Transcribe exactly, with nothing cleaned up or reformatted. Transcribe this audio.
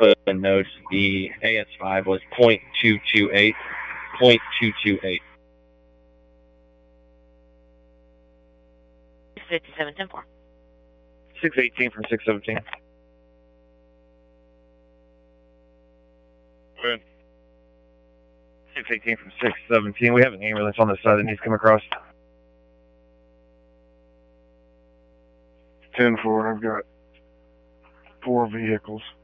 put in notes the A S five was point two two eight. point two two eight. fifty-seven ten four. six eighteen from six seventeen. Good. six eighteen from six seventeen. We have an ambulance on the side that needs to come across. ten four, I've got four vehicles.